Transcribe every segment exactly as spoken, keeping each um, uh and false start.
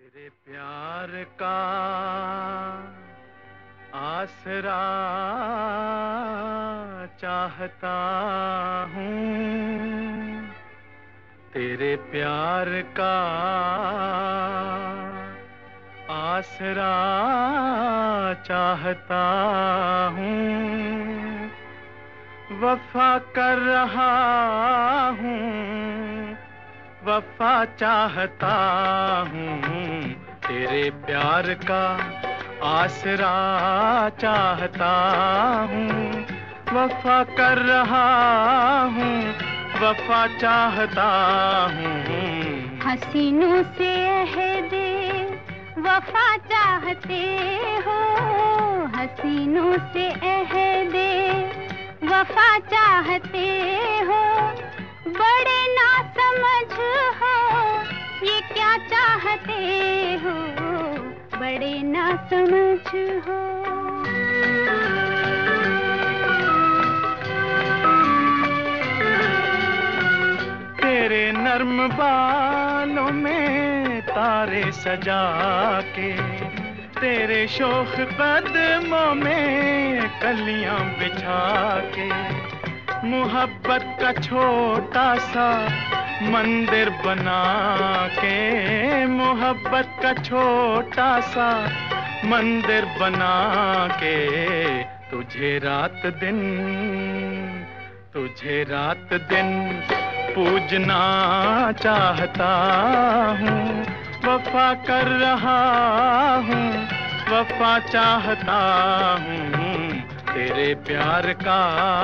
तेरे प्यार का आसरा चाहता हूँ, तेरे प्यार का आसरा चाहता हूँ, वफा कर रहा हूँ, वफा चाहता हूँ, तेरे प्यार का आसरा चाहता हूँ, वफा कर रहा हूँ, वफा चाहता हूँ। हसीनों से अहदे वफा चाहते हो, हसीनों से अहदे वफा चाहते हो, बड़े ना समझ हो ये क्या चाहते हो, बड़े ना समझ हो। तेरे नर्म बालों में तारे सजा के, तेरे शोख कदमों में कलियां बिछा के, मोहब्बत का छोटा सा मंदिर बना के, मोहब्बत का छोटा सा मंदिर बना के, तुझे रात दिन तुझे रात दिन पूजना चाहता हूँ, वफा कर रहा हूँ, वफा चाहता हूँ, तेरे प्यार का।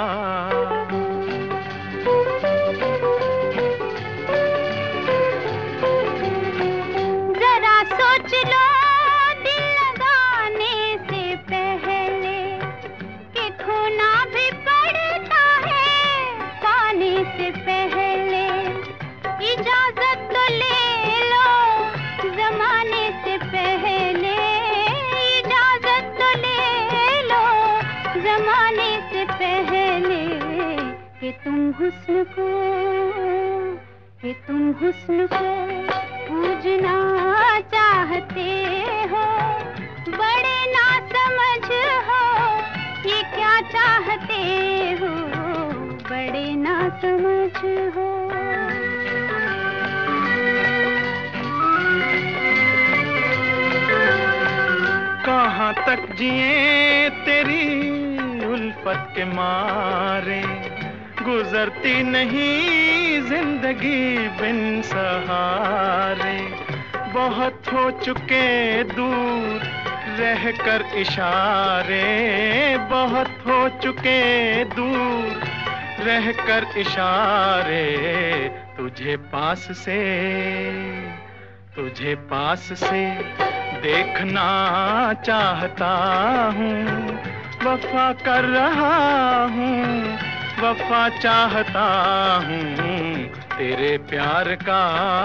जरा सोच लो दिल लगाने से पहले कि खोना भी पड़ता है पाने से पहले, इजाजत तो ले लो जमाने से पहले, इजाजत तो ले लो जमाने से पहले, कि तुम हुस्न को कि तुम हुस्न को पूजना चाहते हो, बड़े ना समझ हो ये क्या चाहते हो, बड़े ना समझ हो। कहाँ तक जिए तेरी उल्फत के मारे, गुजरती नहीं जिंदगी बिन सहारे, बहुत हो चुके दूर रहकर इशारे, बहुत हो चुके दूर रहकर इशारे, तुझे पास से तुझे पास से देखना चाहता हूँ, वफा कर रहा हूँ, वफा चाहता हूँ, तेरे प्यार का।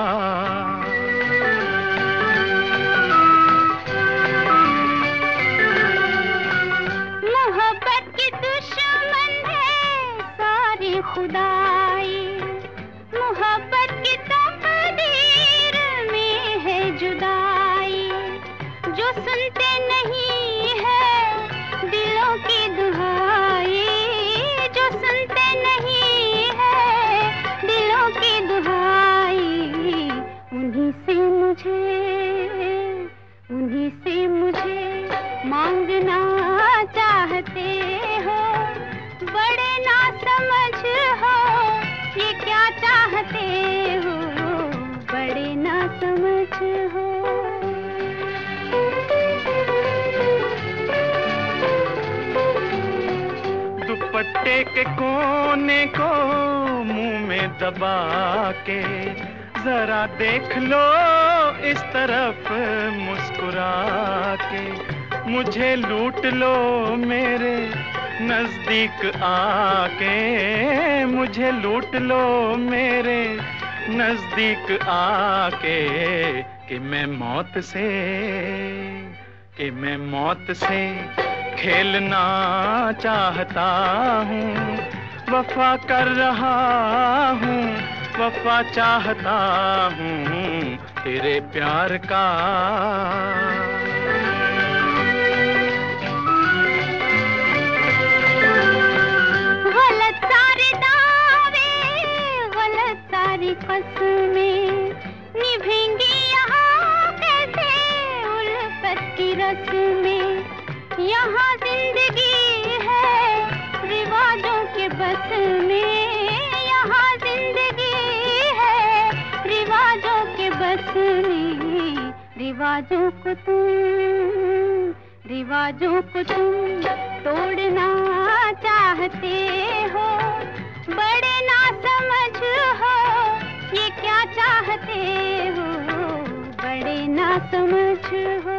मोहब्बत की दुश्मन है सारी खुदाई, मोहब्बत की तकदीर में है जुदाई, जो सुनते नहीं है दिलों की दुहाई, जो सुनते नहीं है दिलों की दुहाई, उन्हीं से मुझे उन्हीं से मुझे मांगना चाहते हो, बड़े ना समझ हो ये क्या चाहते हो, बड़े ना समझ हो। दुपट्टे के कोने को मुंह में दबा के, जरा देख लो इस तरफ मुस्कुरा के, मुझे लूट लो मेरे नजदीक आके, मुझे लूट लो मेरे नजदीक आके, कि मैं मौत से कि मैं मौत से खेलना चाहता हूँ, वफा कर रहा हूँ, वफा चाहता हूँ तेरे प्यार का। गलत सारे दावे, गलत सारी कसमें निभेंगी यहाँ कैसे उल्फत की रस्में। यहाँ जिंदगी है रिवाजों के बस में, यहाँ जिंदगी है रिवाजों के बस में। रिवाजों को तुम रिवाजों को तुम तोड़ना चाहते हो, बड़े ना समझ हो ये क्या चाहते हो, बड़े ना समझ हो।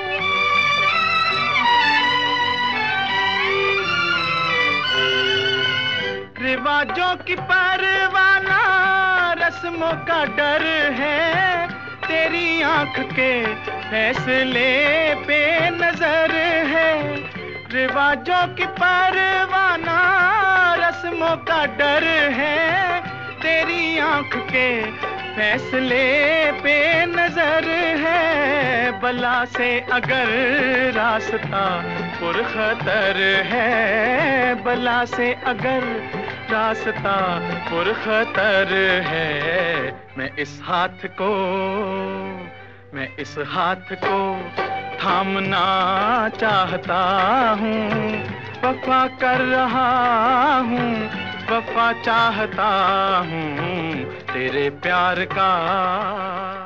रिवाजों की परवाना रस्मों का डर है, तेरी आंख के फैसले पे नजर है। रिवाजों की परवाना रस्मों का डर है, तेरी आंख के फैसले पे नजर है। बला से अगर रास्ता पुरखतर है, बला से अगर रास्ता पुरखतर है, मैं इस हाथ को मैं इस हाथ को थामना चाहता हूँ। वफा कर रहा हूँ, वफा चाहता हूँ तेरे प्यार का।